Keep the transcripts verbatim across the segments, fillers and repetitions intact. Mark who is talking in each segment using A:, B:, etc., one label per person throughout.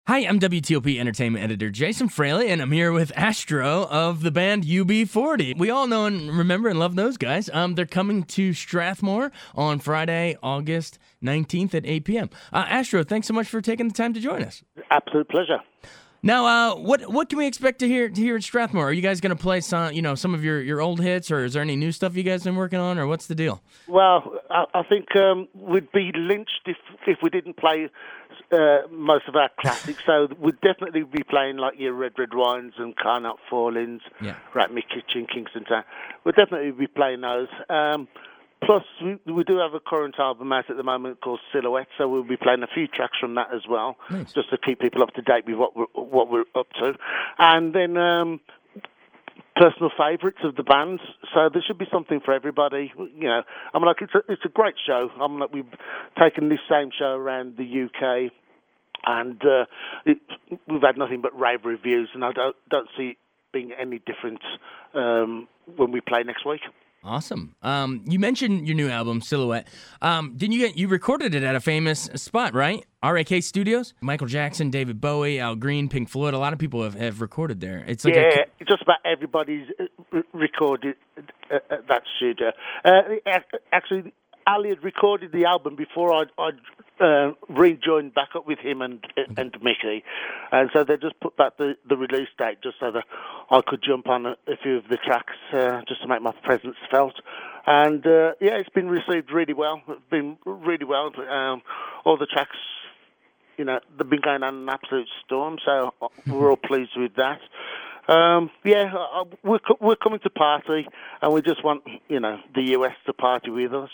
A: Hi, I'm W T O P Entertainment Editor Jason Fraley, and I'm here with Astro of the band U B forty. We all know and remember and love those guys. Um, they're coming to Strathmore on Friday, August nineteenth at eight p.m. Uh, Astro, thanks so much for taking the time to join us.
B: Absolute pleasure.
A: Now, uh, what what can we expect to hear to hear at Strathmore? Are you guys going to play some, you know, some of your, your old hits, or is there any new stuff you guys been working on, or what's the deal?
B: Well, I, I think um, we'd be lynched if if we didn't play uh, most of our classics. So we'd definitely be playing like your Red Red Wines and Car Not Fallings,
A: Yeah.
B: Rat Me Kitchen, Kingston Town. We'd definitely be playing those. Um, Plus, we, we do have a current album out at the moment called Silhouette, so we'll be playing a few tracks from that as well,
A: Nice.
B: just to keep people up to date with what we're, what we're up to. And then um, personal favourites of the bands, so there should be something for everybody. You know, I'm like, it's a, it's a great show. I'm like, we've taken this same show around the U K, and uh, it, we've had nothing but rave reviews, and I don't don't see it being any different um, when we play next week.
A: Awesome. Um, you mentioned your new album, Silhouette. Um, didn't you get you recorded it at a famous spot, right? R A K Studios. Michael Jackson, David Bowie, Al Green, Pink Floyd. A lot of people have, have recorded there. It's like
B: yeah,
A: a,
B: just about everybody's uh, recorded at that studio. Uh, actually, Ali had recorded the album before I I uh, rejoined back up with him and and Mickey, and so they just put back the, the release date just so that I could jump on a, a few of the tracks uh, just to make my presence felt. And uh, yeah, it's been received really well. It's been really well. Um, all the tracks, you know, they've been going on an absolute storm, so we're all pleased with that. Um, yeah, we're we're coming to party, and we just want, you know, the U S to party with us.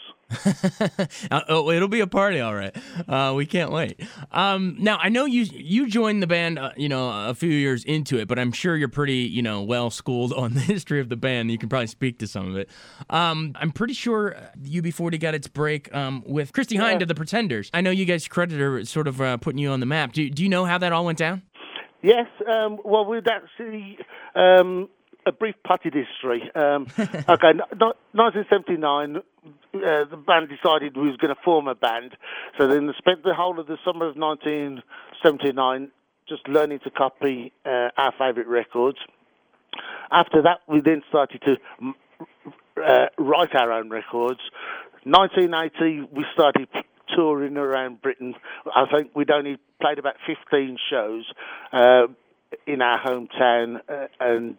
A: oh, it'll be a party, all right. Uh, we can't wait. Um, now, I know you you joined the band, uh, you know, a few years into it, but I'm sure you're pretty, you know, well schooled on the history of the band. You can probably speak to some of it. Um, I'm pretty sure U B forty got its break um, with Christy Hynde of the Pretenders. I know you guys credit her sort of uh, putting you on the map. Do do you know how that all went down?
B: Yes, um, well, we'd actually, um, a brief potted history. Um, okay, no, nineteen seventy-nine, uh, the band decided we was going to form a band, so then they spent the whole of the summer of nineteen seventy-nine just learning to copy uh, our favourite records. After that, we then started to uh, write our own records. nineteen eighty, we started touring around Britain. I think we'd only played about fifteen shows uh, in our hometown, uh, and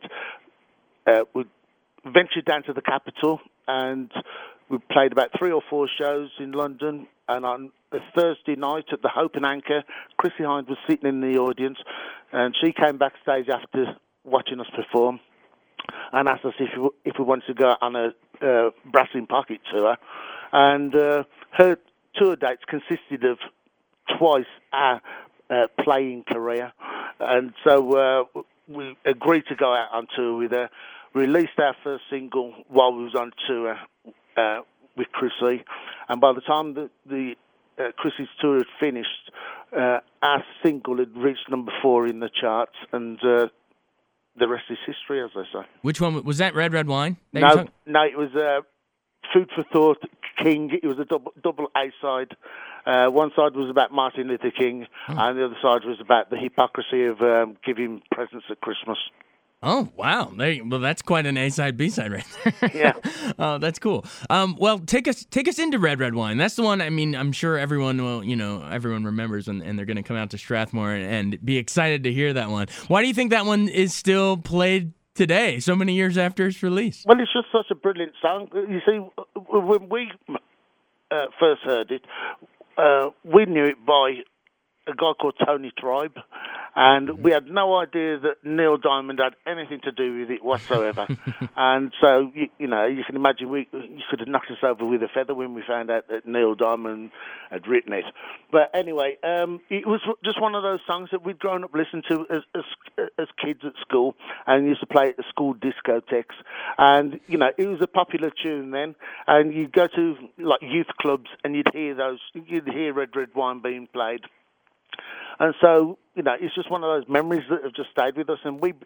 B: uh, we ventured down to the capital, and we played about three or four shows in London. And on a Thursday night at the Hope and Anchor, Chrissie Hynde was sitting in the audience, and she came backstage after watching us perform and asked us if we, if we wanted to go on a uh, Brass in Pocket tour. And uh, her tour dates consisted of twice our uh, playing career, and so uh, we agreed to go out on tour with her. Released our first single while we was on tour uh, with Chrissie, and by the time the, the uh, Chrissie's tour had finished, uh, our single had reached number four in the charts, and uh, the rest is history, as they say.
A: Which one was that? Red Red Wine? That
B: No, no, it was uh, Food for Thought, King. It was a double, double A side. Uh, one side was about Martin Luther King, oh. and the other side was about the hypocrisy of um, giving presents at Christmas.
A: Oh, wow. There you, well, that's quite an A-side, B-side right there.
B: Yeah.
A: Oh, that's cool. Um, well, take us take us into Red Red Wine. That's the one, I mean, I'm sure everyone will, you know, everyone remembers when, and they're going to come out to Strathmore and, and be excited to hear that one. Why do you think that one is still played today, so many years after its release?
B: Well, it's just such a brilliant song. You see, when we uh, first heard it, uh, we knew it by a guy called Tony Tribe, and we had no idea that Neil Diamond had anything to do with it whatsoever. And so, you, you know, you can imagine we you could have knocked us over with a feather when we found out that Neil Diamond had written it. But anyway, um, it was just one of those songs that we'd grown up listening to as, as as kids at school, and used to play at the school discotheques. And you know, it was a popular tune then. And you'd go to like youth clubs, and you'd hear those, you'd hear Red Red Wine being played. And so, you know, it's just one of those memories that have just stayed with us. And we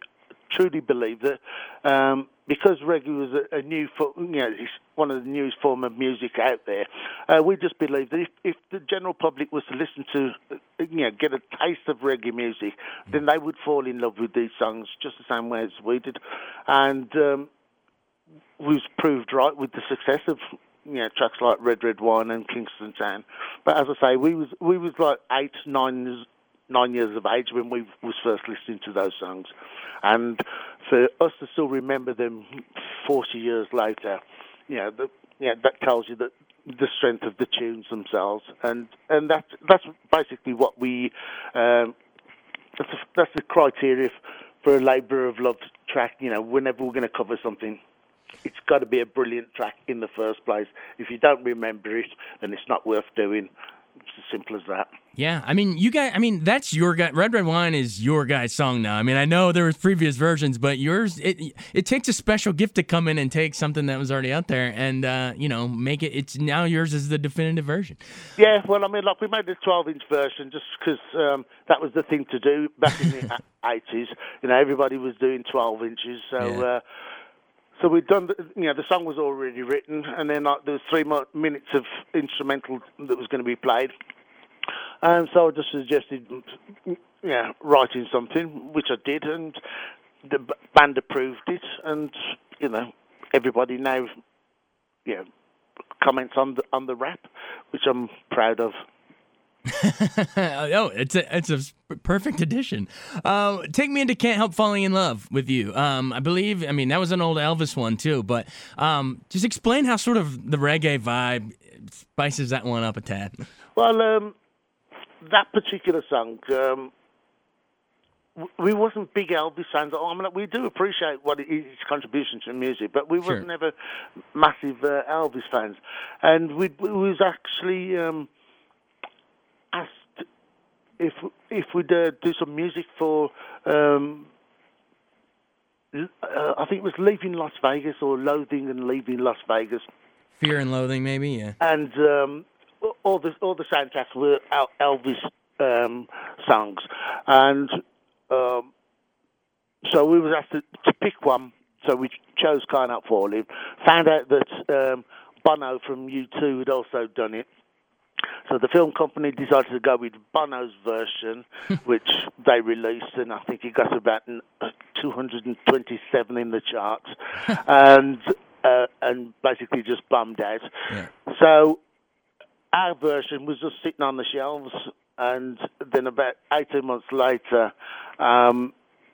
B: truly believe that um, because reggae was a, a new, fo- you know, it's one of the newest form of music out there, uh, we just believe that if, if the general public was to listen to, uh, you know, get a taste of reggae music, then they would fall in love with these songs just the same way as we did. And um, we've proved right with the success of, you know, tracks like Red Red Wine and Kingston Town. But as I say, we was we was like eight, nine years, nine years of age when we was first listening to those songs, and for us to still remember them forty years later, you know, the, you know, that tells you that the strength of the tunes themselves, and and that's that's basically what we um, that's, that's the criteria for a Labour of Love track. You know, whenever we're going to cover something, it's got to be a brilliant track in the first place. If you don't remember it, then it's not worth doing. It's as simple as that.
A: Yeah, I mean, you guys, I mean, that's your guy. Red Red Wine is your guy's song now. I mean, I know there was previous versions, but yours, it it takes a special gift to come in and take something that was already out there and, uh, you know, make it, it's now yours is the definitive version.
B: Yeah, well, I mean, like, we made the twelve-inch version just because um, that was the thing to do back in the eighties. You know, everybody was doing twelve inches, so...
A: Yeah.
B: Uh, So we'd done, the, you know, the song was already written, and then like, there was three mo- minutes of instrumental that was going to be played. And so I just suggested, yeah, writing something, which I did, and the b- band approved it, and, you know, everybody now, you know, comments on the, on the rap, which I'm proud of.
A: Oh, it's a it's a perfect addition. Uh, take me into "Can't Help Falling in Love with You." Um, I believe, I mean, that was an old Elvis one too. But um, just explain how sort of the reggae vibe spices that one up a tad.
B: Well, um, that particular song, um, w- we wasn't big Elvis fans. I mean, we do appreciate what it is, his contribution to music, but we
A: Sure.
B: were never massive uh, Elvis fans. And we, we was actually. Um, asked if if we'd uh, do some music for um, uh, I think it was Leaving Las Vegas or Loathing and Leaving Las Vegas,
A: Fear and Loathing, maybe, yeah.
B: and um, all the all the soundtracks were El- Elvis um, songs, and um, so we was asked to, to pick one. So we chose "Can't Help Falling." Found out that um, Bono from U two had also done it. So the film company decided to go with Bono's version, which they released, and I think it got about two hundred twenty-seven in the charts, and uh, and basically just bummed out.
A: Yeah.
B: So our version was just sitting on the shelves, and then about eighteen months later, um,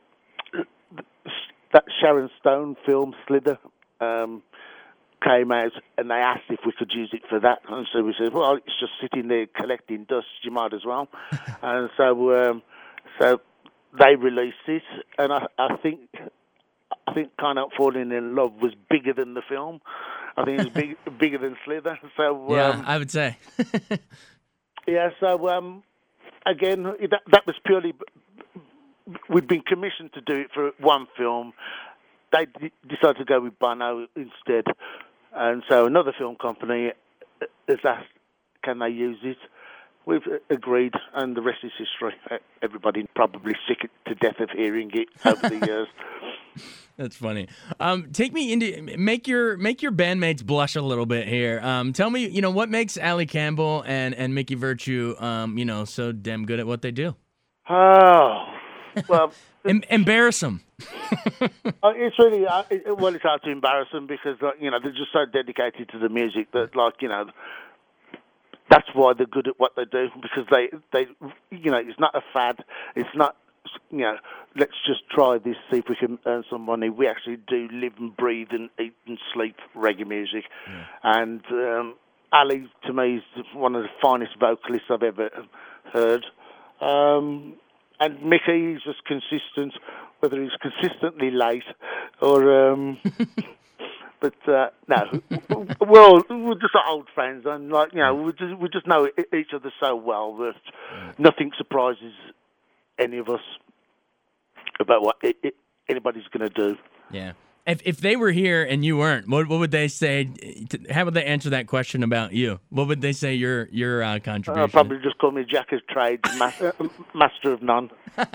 B: that Sharon Stone film Slither um, came out, and they asked if we could use it for that, and so we said, well, it's just sitting there collecting dust, you might as well. And so um, so they released it, and I, I think I think "Can't Help Falling in Love" was bigger than the film. I think it was big, bigger than Slither. So
A: Yeah,
B: um,
A: I would say.
B: yeah, so um, again, that, that was purely, we'd been commissioned to do it for one film. They d- decided to go with Bono instead. And so another film company has asked, can they use it? We've agreed, and the rest is history. Everybody probably sick to death of hearing it over the years.
A: That's funny. Um, take me into make your make your bandmates blush a little bit here. Um, tell me, you know, what makes Ali Campbell and, and Mickey Virtue, um, you know, so damn good at what they do.
B: Oh, well,
A: em- embarrass them.
B: It's really uh, it, well, it's hard to embarrass them because like, you know, they're just so dedicated to the music that, like, you know, that's why they're good at what they do, because they they you know, it's not a fad. It's not, you know, let's just try this, see if we can earn some money. We actually do live and breathe and eat and sleep reggae music. Yeah. And um, Ali, to me, is one of the finest vocalists I've ever heard. Um, and Mickey is just consistent, whether he's consistently late or... Um, but uh, no, we're, all, we're just old friends, and like you know, we just, we just know each other so well that nothing surprises any of us about what it, it, anybody's going to do.
A: Yeah. If if they were here and you weren't, what what would they say? How would they answer that question about you? What would they say your your uh, contribution?
B: Uh, probably just call me Jack of Trades, master, master of none.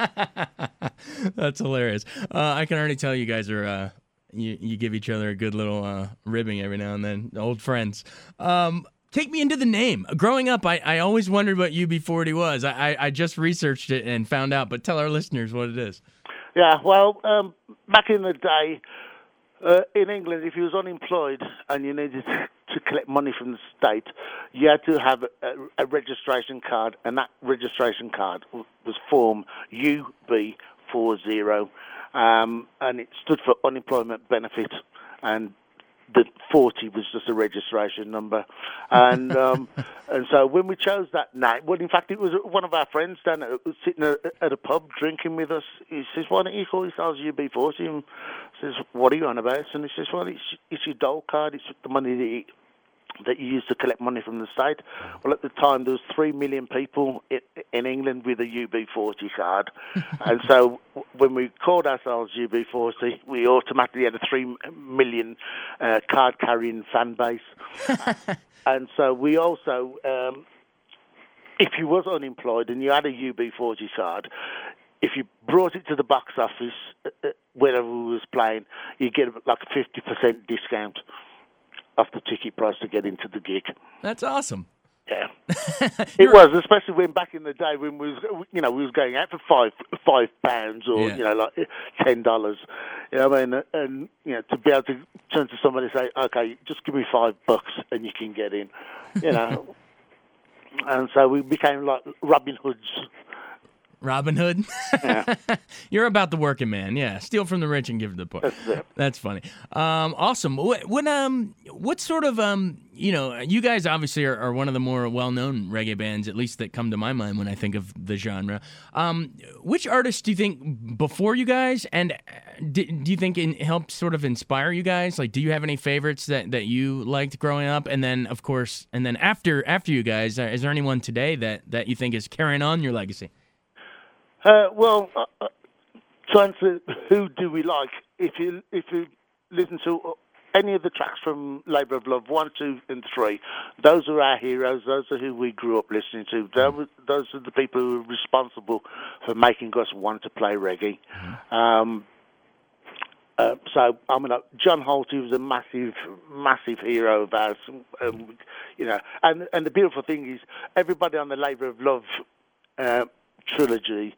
A: That's hilarious. Uh, I can already tell you guys are uh, you you give each other a good little uh, ribbing every now and then, old friends. Um, Take me into the name. Growing up, I, I always wondered what U B forty was. I, I, I just researched it and found out, but tell our listeners what it is.
B: Yeah, well, um, back in the day, uh, in England, if you was unemployed and you needed to collect money from the state, you had to have a, a registration card, and that registration card was form U B forty, um, and it stood for unemployment benefit, and the forty was just a registration number. And um, and so when we chose that name, well, in fact, it was one of our friends down at, sitting at, at a pub drinking with us. He says, why don't you call yourselves U B forty? And I says, what are you on about? And he says, well, it's, it's your dole card. It's the money that you, that you use to collect money from the state. Well, at the time, there was three million people in, in England with a U B forty card. And so when we called ourselves U B forty, we automatically had a three million uh, card-carrying fan base. And so we also, um, if you was unemployed and you had a U B forty card, if you brought it to the box office, uh, wherever we was playing, you get like a fifty percent discount off the ticket price to get into the gig.
A: That's awesome.
B: Yeah, it was, especially when back in the day when we was, you know, we was going out for five five pounds or
A: yeah.
B: you know, like ten dollars. You know, I mean, and you know, to be able to turn to somebody and say, "Okay, just give me five bucks and you can get in," you know. And so we became like Robin Hoods.
A: Robin Hood?
B: Yeah.
A: You're about the working man, yeah. Steal from the rich and give to the poor.
B: That's it.
A: That's funny. Um, awesome. What, what um what sort of um you know, you guys obviously are, are one of the more well-known reggae bands, at least that come to my mind when I think of the genre. Um, which artists do you think before you guys, and do, do you think it helped sort of inspire you guys? Like, do you have any favorites that, that you liked growing up? And then, of course, and then after after you guys, uh, is there anyone today that, that you think is carrying on your legacy?
B: Uh, well, uh, to answer who do we like, if you if you listen to any of the tracks from Labour of Love, one, two, and three, those are our heroes. Those are who we grew up listening to. Those, those are the people who are responsible for making us want to play reggae. Mm-hmm. Um, uh, so, I mean, uh, John Holt, he was a massive, massive hero of ours. Um, you know, and and the beautiful thing is, everybody on the Labour of Love Uh, trilogy,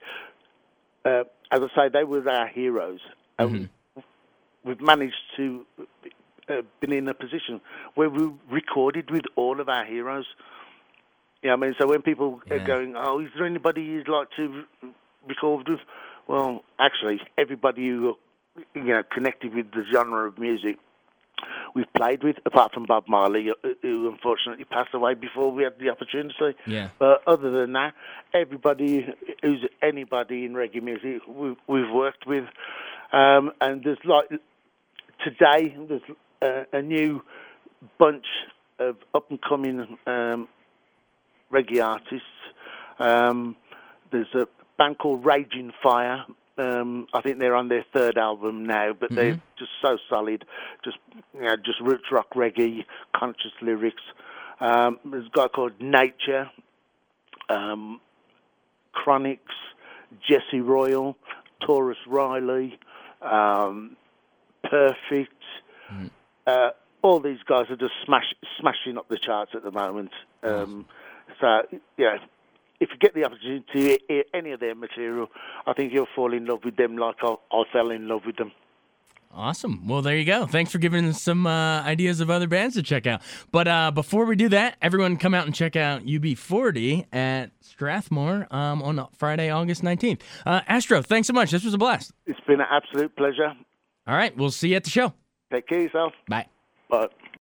B: uh, as I say, they were our heroes. And mm-hmm. we've managed to uh, been in a position where we recorded with all of our heroes. You know what I mean? So when people yeah. are going, oh, is there anybody you'd like to record with? Well, actually, everybody who, you know, connected with the genre of music we've played with, apart from Bob Marley, who unfortunately passed away before we had the opportunity.
A: Yeah.
B: But other than that, everybody who's anybody in reggae music we've, we've worked with. Um, and there's like, today, there's uh, a new bunch of up-and-coming um, reggae artists. Um, there's a band called Raging Fire. Um, I think they're on their third album now, but mm-hmm. they're just so solid. Just you know, just roots rock reggae, conscious lyrics. Um, there's a guy called Nature, um, Chronics, Jesse Royal, Taurus Riley, um, Perfect. Mm-hmm. Uh, all these guys are just smash, smashing up the charts at the moment. Um, so yeah. If you get the opportunity to hear any of their material, I think you'll fall in love with them like I, I fell in love with them.
A: Awesome. Well, there you go. Thanks for giving us some uh, ideas of other bands to check out. But uh, before we do that, everyone come out and check out U B forty at Strathmore um, on Friday, August nineteenth. Uh, Astro, thanks so much. This was a blast.
B: It's been an absolute pleasure.
A: All right. We'll see you at the show.
B: Take care of yourself.
A: Bye.
B: Bye.